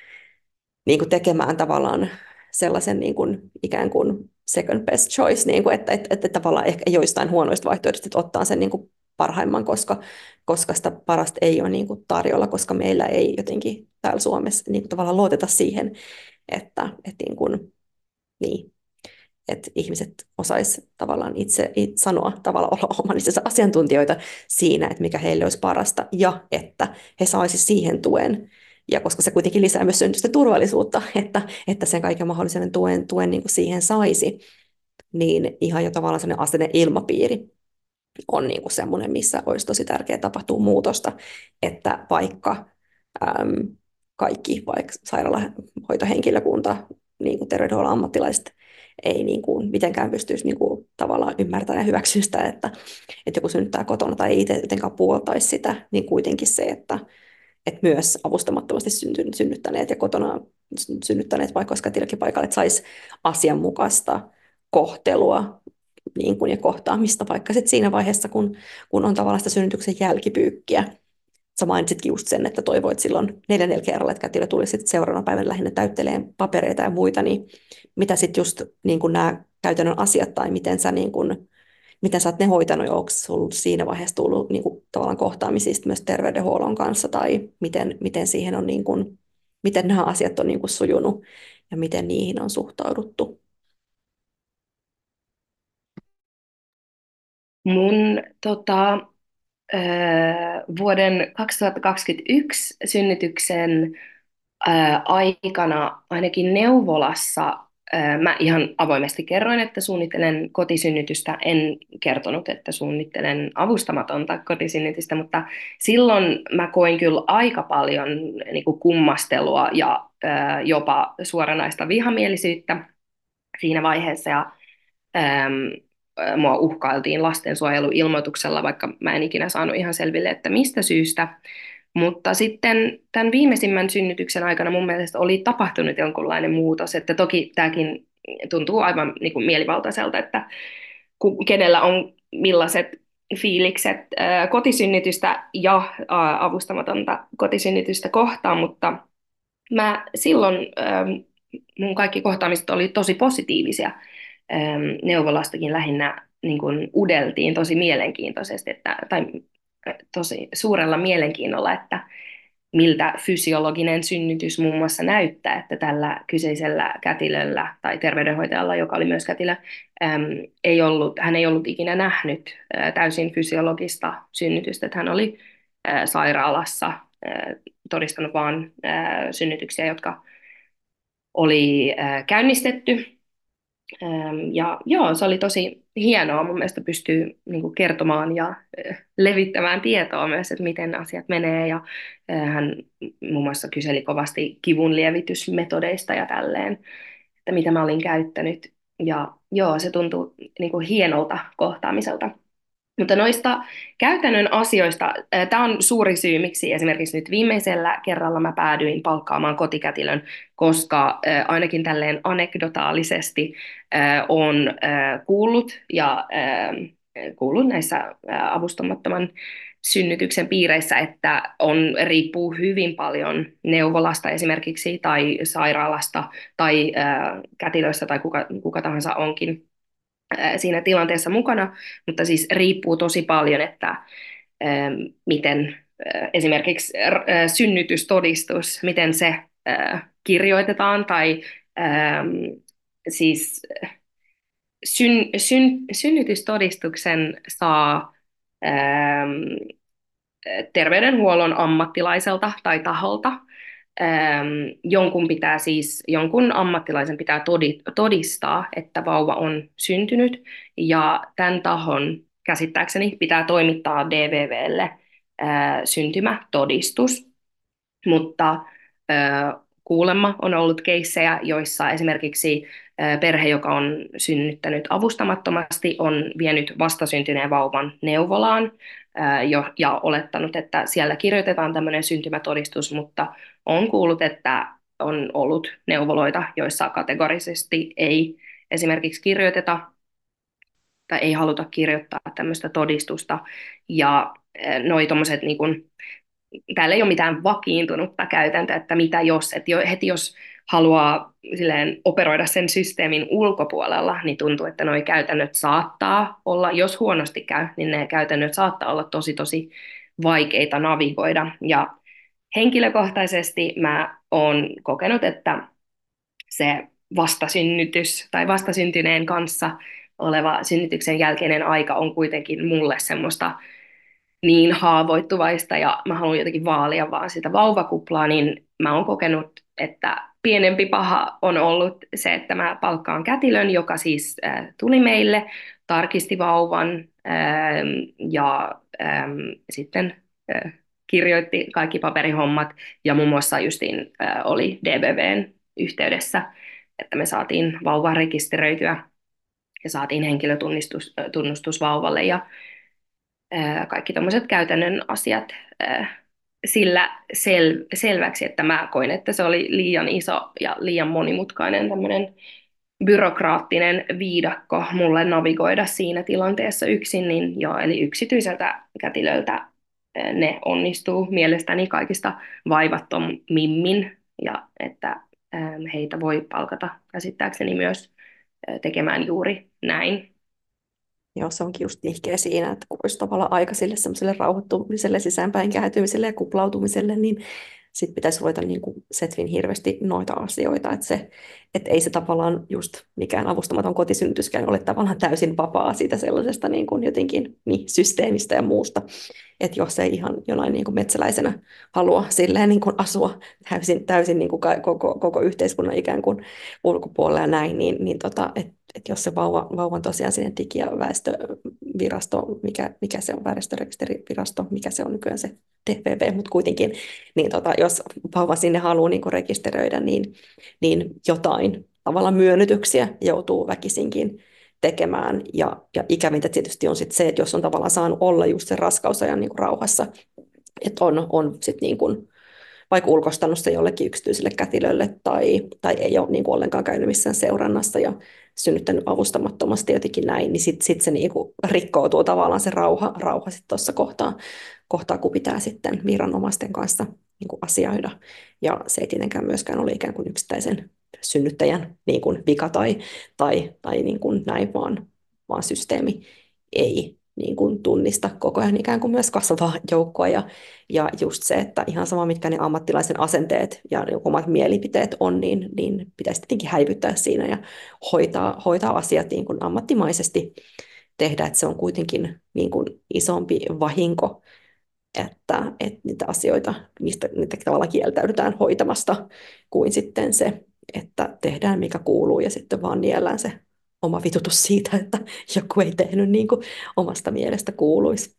niin kuin tekemään tavallaan sellaisen niin kuin, ikään kuin second best choice, niin kuin, että, että, että tavallaan ehkä joistain huonoista vaihtoehdoista että ottaa sen niin kuin parhaimman, koska, koska sitä parasta ei ole niin kuin tarjolla, koska meillä ei jotenkin täällä Suomessa niin kuin tavallaan luoteta siihen, että, että niin kuin, niin, että ihmiset osais tavallaan itse, itse sanoa tavallaan olla oman itsensä asiantuntijoita siinä, että mikä heille olisi parasta ja että he saisivat siihen tuen. Ja koska se kuitenkin lisää myös synnytysten turvallisuutta, että, että sen kaiken mahdollisen tuen, tuen niin kuin siihen saisi, niin ihan jo tavallaan sellainen asteinen ilmapiiri on niin kuin semmoinen, missä olisi tosi tärkeää tapahtua muutosta, että vaikka äm, kaikki, vaikka sairaalahoitohenkilökunta, niin kuin terveydenhuollon ammattilaiset, ei niin kuin mitenkään pystyisi niin kuin tavallaan ymmärtämään ja hyväksyä sitä, että, että joku synnyttää kotona tai ei itse jotenkaan puoltaisi sitä, niin kuitenkin se, että, että myös avustamattomasti synnyttäneet ja kotona synnyttäneet, vaikka olisi kätilökin paikalle, että saisi asianmukaista kohtelua niin kuin, ja kohtaamista, vaikka sit siinä vaiheessa, kun, kun on tavallaan sitä synnytyksen jälkipyykkiä. Sä mainitsitkin just sen, että toivoit silloin neljännellä kerralla, että kätilö tuli sitten seuraavana päivänä lähinnä täyttelemään papereita ja muita, niin mitä sitten just niin kuin nämä käytännön asiat tai miten sä, niin kuin, miten sä oot ne hoitanut ja onko sulla siinä vaiheessa tullut niin kuin, tavallaan kohtaamisista myös terveydenhuollon kanssa tai miten, miten siihen on niin kuin, miten nämä asiat on niin kuin sujunut ja miten niihin on suhtauduttu?
Mun tota, ö, vuoden kaksituhattakaksikymmentäyksi synnytyksen ö, aikana ainakin neuvolassa ö, mä ihan avoimesti kerroin, että suunnittelen kotisynnytystä. En kertonut, että suunnittelen avustamatonta kotisynnytystä, mutta silloin mä koin kyllä aika paljon niin kuin kummastelua ja ö, jopa suoranaista vihamielisyyttä siinä vaiheessa. Ja äm, mua uhkailtiin lastensuojeluilmoituksella, vaikka mä en ikinä saanut ihan selville, että mistä syystä. Mutta sitten tämän viimeisimmän synnytyksen aikana mun mielestä oli tapahtunut jonkunlainen muutos, että toki tämäkin tuntuu aivan niin kuin mielivaltaiselta, että ku- kenellä on millaiset fiilikset ää, kotisynnytystä ja ää, avustamatonta kotisynnytystä kohtaan, mutta mä silloin ää, mun kaikki kohtaamiset oli tosi positiivisia. Ähm, neuvolastakin lähinnä niin kuin udeltiin tosi mielenkiintoisesti, että, tai äh, tosi suurella mielenkiinnolla, että miltä fysiologinen synnytys muun muassa näyttää, että tällä kyseisellä kätilöllä tai terveydenhoitajalla, joka oli myös kätilö, äm, ei ollut, hän ei ollut ikinä nähnyt ä, täysin fysiologista synnytystä, että hän oli ä, sairaalassa ä, todistanut vain synnytyksiä, jotka oli ä, käynnistetty. Ähm, Ja joo, se oli tosi hienoa mun mielestä pystyy niin kuin kertomaan ja äh, levittämään tietoa myös, että miten asiat menee. Ja äh, hän muun muassa kyseli kovasti kivunlievitysmetodeista ja tälleen, että mitä mä olin käyttänyt. Ja joo, se tuntui niin kuin hienolta kohtaamiselta. Mutta noista käytännön asioista, tämä on suuri syy, miksi esimerkiksi nyt viimeisellä kerralla mä päädyin palkkaamaan kotikätilön, koska äh, ainakin tälleen anekdotaalisesti äh, on äh, kuullut ja äh, kuullut näissä äh, avustamattoman synnytyksen piireissä, että on, riippuu hyvin paljon neuvolasta esimerkiksi tai sairaalasta tai äh, kätilöistä tai kuka, kuka tahansa onkin siinä tilanteessa mukana, mutta siis riippuu tosi paljon, että miten esimerkiksi synnytystodistus, miten se kirjoitetaan tai siis syn, syn, synnytystodistuksen saa terveydenhuollon ammattilaiselta tai taholta. Ähm, jonkun pitää siis, jonkun ammattilaisen pitää todistaa, että vauva on syntynyt, ja tämän tahon käsittääkseni pitää toimittaa D V V:lle äh, syntymätodistus, mutta äh, kuulemma on ollut keissejä, joissa esimerkiksi äh, perhe, joka on synnyttänyt avustamattomasti, on vienyt vastasyntyneen vauvan neuvolaan äh, jo, ja olettanut, että siellä kirjoitetaan tämmöinen syntymätodistus, mutta on kuullut, että on ollut neuvoloita, joissa kategorisesti ei esimerkiksi kirjoiteta tai ei haluta kirjoittaa tämmöistä todistusta. Ja äh, noi tommoset niin kun, täällä ei ole mitään vakiintunutta käytäntöä, että mitä jos, että jo, heti jos haluaa silleen operoida sen systeemin ulkopuolella, niin tuntuu, että nuo käytännöt saattaa olla, jos huonosti käy, niin ne käytännöt saattaa olla tosi tosi vaikeita navigoida. Ja henkilökohtaisesti mä oon kokenut, että se vastasynnytys tai vastasyntyneen kanssa oleva synnytyksen jälkeinen aika on kuitenkin mulle semmoista niin haavoittuvaista ja mä haluan jotenkin vaalia vaan sitä vauvakuplaa, niin mä oon kokenut, että pienempi paha on ollut se, että mä palkkaan kätilön, joka siis äh, tuli meille, tarkisti vauvan äh, ja äh, sitten äh, kirjoitti kaikki paperihommat ja muun muassa justiin äh, oli D B V:n yhteydessä, että me saatiin vauva rekisteröityä ja saatiin henkilötunnustus äh, tunnustus vauvalle ja kaikki tämmöiset käytännön asiat sillä sel- selväksi, että mä koin, että se oli liian iso ja liian monimutkainen tämmöinen byrokraattinen viidakko mulle navigoida siinä tilanteessa yksin, niin joo, eli yksityiseltä kätilöltä ne onnistuu mielestäni kaikista vaivattomimmin ja että heitä voi palkata käsittääkseni myös tekemään juuri näin.
Joo, se onkin just nihkeä siinä, että kun olisi tavallaan aika sille semmoiselle rauhoittumiselle, sisäänpäin kääntymiselle ja kuplautumiselle, niin sitten pitäisi ruveta niin kuin setvin hirveästi noita asioita, että, se, että ei se tavallaan just mikään avustamaton kotisynnytyskään ole tavallaan täysin vapaa siitä sellaisesta niin kuin jotenkin niin, systeemistä ja muusta, että jos ei ihan jonain niin kuin metsäläisenä halua silleen niin kuin asua täysin, täysin niin kuin koko, koko yhteiskunnan ikään kuin ulkopuolella ja näin, niin, niin tota, että että jos se vauva, vauvan tosiaan sinne digi- ja väestövirasto, mikä, mikä se on, väestörekisterivirasto, mikä se on nykyään se D V V, mutta kuitenkin, niin tota, jos vauva sinne haluaa niin kuin rekisteröidä, niin, niin jotain tavallaan myönnytyksiä joutuu väkisinkin tekemään. Ja, ja ikävintä tietysti on sit se, että jos on tavallaan saanut olla just sen raskausajan niin kuin rauhassa, että on, on sitten niin kuin vaikka ulkostanut se jollekin yksityiselle kätilölle tai, tai ei ole niin kuin ollenkaan käynyt missään seurannassa ja synnyttänyt avustamattomasti jotenkin näin, niin sitten sit se niin kuin rikkoutuu tavallaan se rauha, rauha sitten tuossa kohtaa, kohtaa, kun pitää sitten viranomaisten kanssa niin kuin asioida. Ja se ei tietenkään myöskään ole ikään kuin yksittäisen synnyttäjän niin kuin vika tai, tai, tai niin kuin näin, vaan, vaan systeemi ei niin kuin tunnista koko ajan ikään kuin myös kasvavaa joukkoa ja, ja just se, että ihan sama mitkä ne ammattilaisen asenteet ja omat mielipiteet on, niin, niin pitäisi tietenkin häivyttää siinä ja hoitaa, hoitaa asiat niin kuin ammattimaisesti tehdä, että se on kuitenkin niin kuin isompi vahinko, että, että niitä asioita, niistä, niitä tavallaan kieltäydytään hoitamasta, kuin sitten se, että tehdään mikä kuuluu ja sitten vaan niellään se oma vitutus siitä, että joku ei tehnyt niin kuin omasta mielestä kuuluisi.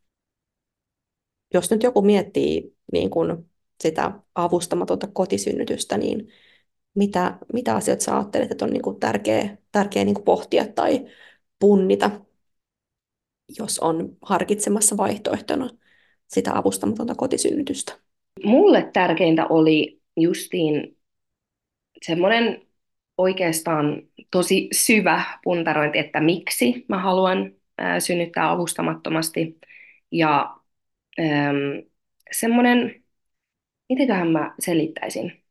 Jos nyt joku miettii niin kuin sitä avustamatonta kotisynnytystä, niin mitä, mitä asioita sä ajattelet, että on niin kuin tärkeä, tärkeä niin kuin pohtia tai punnita? jos on harkitsemassa vaihtoehtona sitä avustamatonta kotisynnytystä?
Mulle tärkeintä oli justiin semmoinen oikeastaan tosi syvä puntarointi, että miksi mä haluan ää, synnyttää avustamattomasti. Ja äm, semmoinen, mitenköhän mä selittäisin?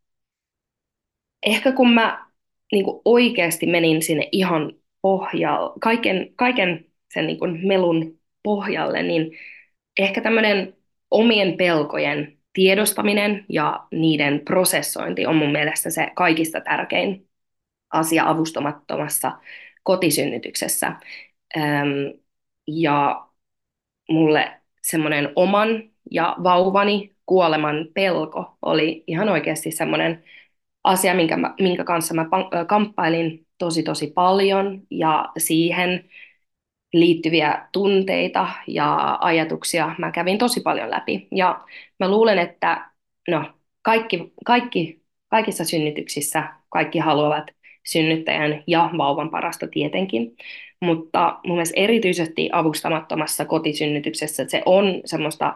Ehkä kun mä niin kuin oikeasti menin sinne ihan pohjalle, kaiken, kaiken sen niin kuin melun pohjalle, niin ehkä tämmöinen omien pelkojen tiedostaminen ja niiden prosessointi on mun mielestä se kaikista tärkein asia avustamattomassa kotisynnytyksessä. Öm, ja mulle semmoinen oman ja vauvani kuoleman pelko oli ihan oikeasti semmoinen asia, minkä, mä, minkä kanssa mä kamppailin tosi tosi paljon, ja siihen liittyviä tunteita ja ajatuksia mä kävin tosi paljon läpi. Ja mä luulen, että no, kaikki, kaikki, kaikissa synnytyksissä kaikki haluavat synnyttäjän ja vauvan parasta tietenkin, mutta mun mielestä erityisesti avustamattomassa kotisynnytyksessä se on semmoista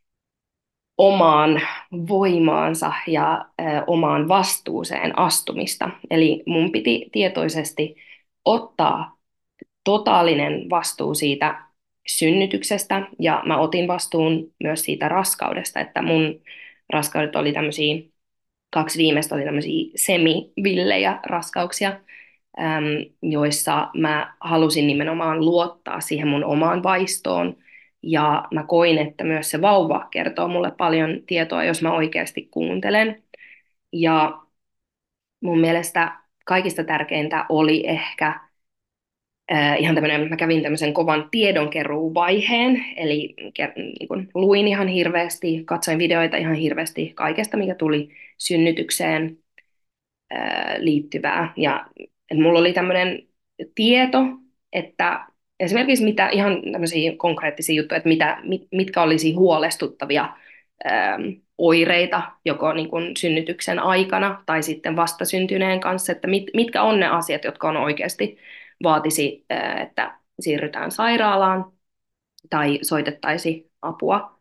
omaan voimaansa ja ö, omaan vastuuseen astumista. Eli mun piti tietoisesti ottaa totaalinen vastuu siitä synnytyksestä, ja mä otin vastuun myös siitä raskaudesta, että mun raskaudet oli tämmöisiä, kaksi viimeistä oli tämmöisiä semivillejä raskauksia, äm, joissa mä halusin nimenomaan luottaa siihen mun omaan vaistoon, ja mä koin, että myös se vauva kertoo mulle paljon tietoa, jos mä oikeasti kuuntelen, ja mun mielestä kaikista tärkeintä oli ehkä Äh, ihan tämmönen, mä kävin tämmöisen kovan tiedonkeruuvaiheen, eli ker- niin kun luin ihan hirveästi, katsoin videoita ihan hirveästi kaikesta, mikä tuli synnytykseen äh, liittyvää. Ja et mulla oli tämmöinen tieto, että esimerkiksi mitä ihan tämmöisiä konkreettisia juttuja, että mitä, mit, mitkä olisi huolestuttavia ähm, oireita joko niin kun synnytyksen aikana tai sitten vastasyntyneen kanssa, että mit, mitkä on ne asiat, jotka on oikeasti vaatisi, että siirrytään sairaalaan tai soitettaisiin apua.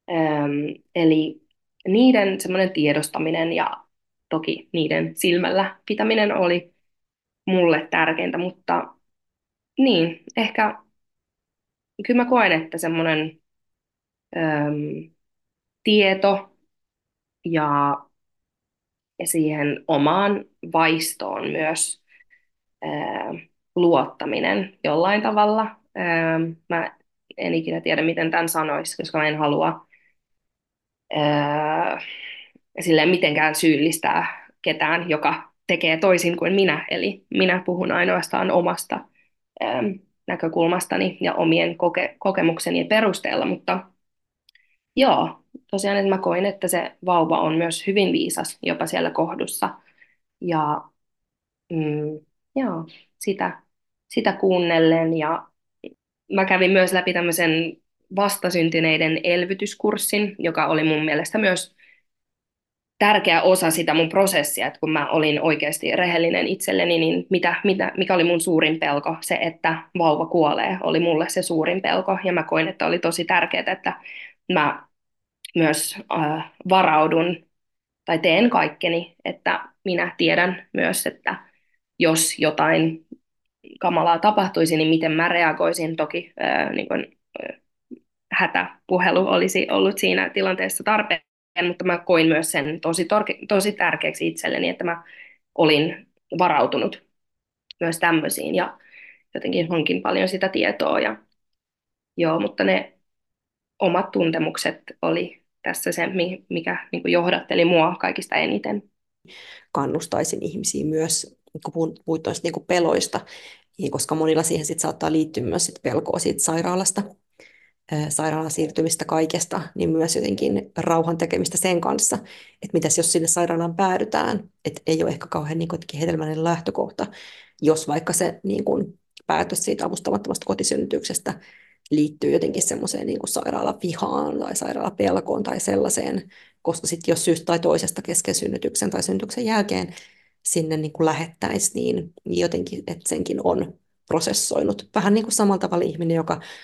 Eli niiden semmoinen tiedostaminen ja toki niiden silmällä pitäminen oli mulle tärkeintä, mutta niin, ehkä kyllä mä koen, että semmoinen äm, tieto ja, ja siihen omaan vaistoon myös ää, luottaminen jollain tavalla. Ää, mä en ikinä tiedä, miten tämän sanoisi, koska mä en halua ää, silleen mitenkään syyllistää ketään, joka tekee toisin kuin minä. Eli minä puhun ainoastaan omasta ää, näkökulmastani ja omien koke- kokemukseni perusteella, mutta joo, tosiaan että mä koin, että se vauva on myös hyvin viisas jopa siellä kohdussa. Ja mm, joo, sitä, sitä kuunnellen. Ja mä kävin myös läpi tämmöisen vastasyntyneiden elvytyskurssin, joka oli mun mielestä myös tärkeä osa sitä mun prosessia, että kun mä olin oikeasti rehellinen itselleni, niin mitä, mitä, mikä oli mun suurin pelko? Se, että vauva kuolee, oli mulle se suurin pelko, ja mä koin, että oli tosi tärkeää, että mä myös äh, varaudun tai teen kaikkeni, että minä tiedän myös, että jos jotain kamalaa tapahtuisi, niin miten mä reagoisin. Toki ää, niin kun, ää, hätäpuhelu olisi ollut siinä tilanteessa tarpeen, mutta mä koin myös sen tosi, torke, tosi tärkeäksi itselleni, että mä olin varautunut myös tämmöisiin, ja jotenkin hankin paljon sitä tietoa. Ja, joo, mutta ne omat tuntemukset oli tässä se, mikä niin kuin johdatteli mua kaikista eniten.
Kannustaisin ihmisiä myös, kun puhuit noista niin peloista, niin koska monilla siihen sit saattaa liittyä myös sit pelkoa siitä sairaalasta, sairaalaan siirtymistä kaikesta, niin myös jotenkin rauhan tekemistä sen kanssa, että mitäs jos sinne sairaalaan päädytään, että ei ole ehkä kauhean niin kuin, hedelmällinen lähtökohta, jos vaikka se niin kuin, päätös siitä avustamattomasta kotisynnytyksestä liittyy jotenkin semmoiseen niin kuin sairaalavihaan tai sairaalapelkoon tai sellaiseen, koska sitten jos syystä tai toisesta kesken synnytyksen tai synnytyksen jälkeen sinne niin kuin lähettäisiin, niin jotenkin, että senkin on prosessoinut. Vähän niin kuin samalla tavalla ihminen, joka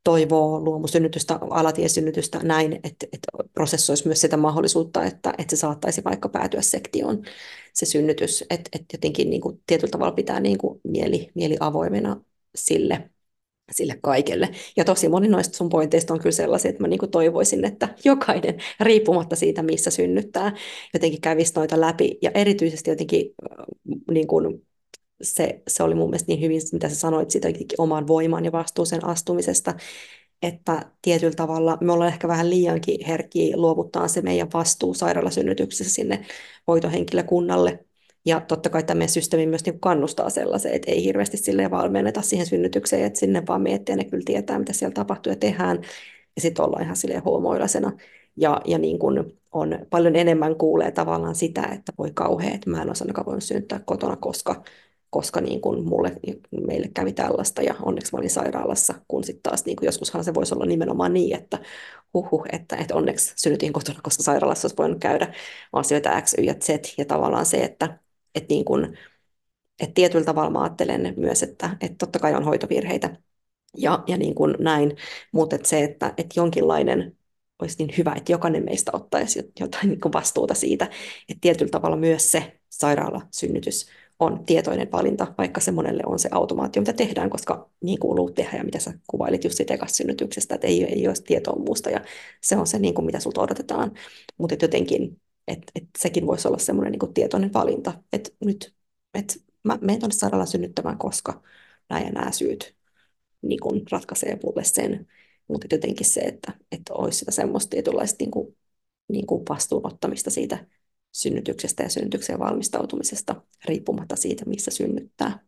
toivoo luomusynnytystä, alatiesynnytystä näin, että, että prosessoisi myös sitä mahdollisuutta, että, että se saattaisi vaikka päätyä sektioon se synnytys, että, että jotenkin niin kuin tietyllä tavalla pitää niin kuin mieli, mieli avoimena sille, sille kaikelle. Ja tosi moni noista sun pointeista on kyllä sellaisia, että mä niin kuin toivoisin, että jokainen, riippumatta siitä, missä synnyttää, jotenkin kävisi noita läpi. Ja erityisesti jotenkin niin kuin se, se oli mun mielestä niin hyvin, mitä sä sanoit siitä oman voiman ja vastuuseen astumisesta, että tietyllä tavalla me ollaan ehkä vähän liiankin herkkiä luovuttaa se meidän vastuu sairaalasynnytyksessä sinne hoitohenkilökunnalle. Ja totta kai tämä meidän systeemi myös niin kannustaa sellaiseen, että ei hirveästi silleen valmenneta siihen synnytykseen, että sinne vaan miettiä, ne kyllä tietää, mitä siellä tapahtuu ja tehdään. Ja sitten ollaan ihan silleen huomoilaisena. Ja, ja niin kuin on paljon enemmän kuulee tavallaan sitä, että voi kauhea, että mä en olisi ainakaan voinut synnyttää kotona, koska koska niin kuin mulle, meille kävi tällaista ja onneksi mä olin sairaalassa, kun sitten taas niin kuin joskushan se voisi olla nimenomaan niin, että huhhuh, että, että onneksi synnytin kotona, koska sairaalassa olisi voinut käydä asioita X, Y ja Z ja tavallaan se, että, että, niin kuin, että tietyllä tavalla mä ajattelen myös, että, että totta kai on hoitovirheitä ja, ja niin kuin näin, mutta että se, että, että jonkinlainen olisi niin hyvä, että jokainen meistä ottaisi jotain niin kuin vastuuta siitä, että tietyllä tavalla myös se sairaalasynnytys on tietoinen valinta, vaikka se monelle on se automaatio, mitä tehdään, koska niin kuuluu tehdä ja mitä sä kuvailit just siitä ekasta synnytyksestä, että ei, ei ole tietoa muusta ja se on se, niin kuin mitä sulta odotetaan. Mutta jotenkin, että et sekin voisi olla semmoinen niin kuin tietoinen valinta, että nyt et mä menen tuonne sairaalaan synnyttämään, koska nämä ja nämä syyt niin kuin ratkaisee mulle sen. Mutta jotenkin se, että, että olisi sitä semmoista tietynlaista niin kuin, niin kuin vastuunottamista siitä synnytyksestä ja synnytykseen valmistautumisesta riippumatta siitä, missä synnyttää.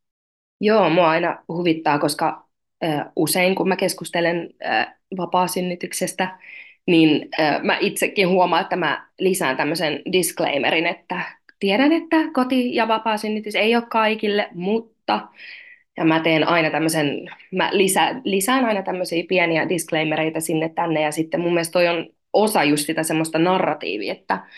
Joo, mua aina huvittaa, koska äh, usein kun mä keskustelen äh, vapaasynnytyksestä, niin äh, mä itsekin huomaan, että mä lisään tämmöisen disclaimerin, että tiedän, että koti- ja vapaasynnytys ei ole kaikille, mutta ja mä teen aina tämmöisen, mä lisä, lisään aina tämmöisiä pieniä disclaimereita sinne tänne, ja sitten mun mielestä toi on osa just sitä semmoista narratiivia, että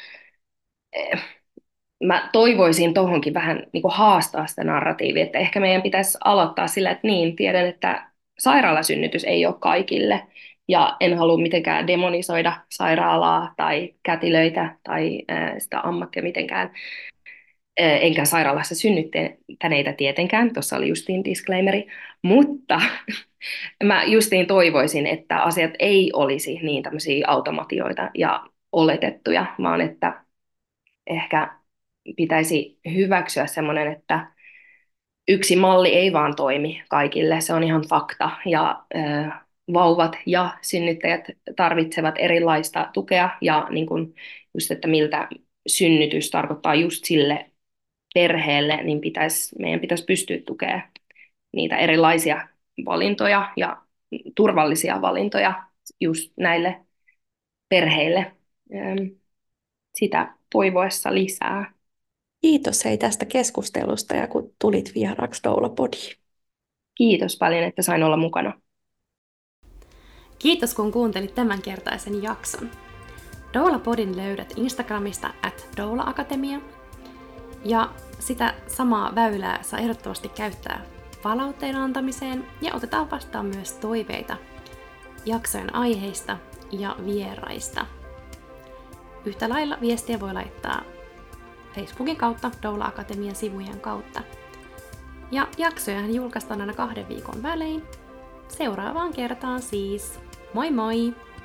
mä toivoisin tohonkin vähän niin kuin haastaa sitä narratiivia, että ehkä meidän pitäisi aloittaa sillä, että niin, tiedän, että sairaalasynnytys ei ole kaikille, ja en halua mitenkään demonisoida sairaalaa tai kätilöitä tai äh, sitä ammattia mitenkään, äh, enkä sairaalassa synnyttäneitä tietenkään, tuossa oli justiin disclaimeri, mutta mä justiin toivoisin, että asiat ei olisi niin tämmöisiä automatioita ja oletettuja, vaan että ehkä pitäisi hyväksyä semmoinen, että yksi malli ei vaan toimi kaikille, se on ihan fakta, ja äh, vauvat ja synnyttäjät tarvitsevat erilaista tukea, ja niin kun just, että miltä synnytys tarkoittaa just sille perheelle, niin pitäisi, meidän pitäisi pystyä tukemaan niitä erilaisia valintoja ja turvallisia valintoja just näille perheille. Ähm, sitä toivoessa lisää.
Kiitos hei tästä keskustelusta ja kun tulit vieraaksi Doula-podiin.
Kiitos paljon, että sain olla mukana.
Kiitos kun kuuntelit tämänkertaisen jakson. Doula-podin löydät Instagramista at doula-akatemia. Ja sitä samaa väylää saa ehdottomasti käyttää palautteen antamiseen ja otetaan vastaan myös toiveita jaksojen aiheista ja vieraista. Yhtä lailla viestiä voi laittaa Facebookin kautta, Doula-akatemian sivujen kautta. Ja jaksojahan julkaistaan aina kahden viikon välein. Seuraavaan kertaan siis. Moi moi!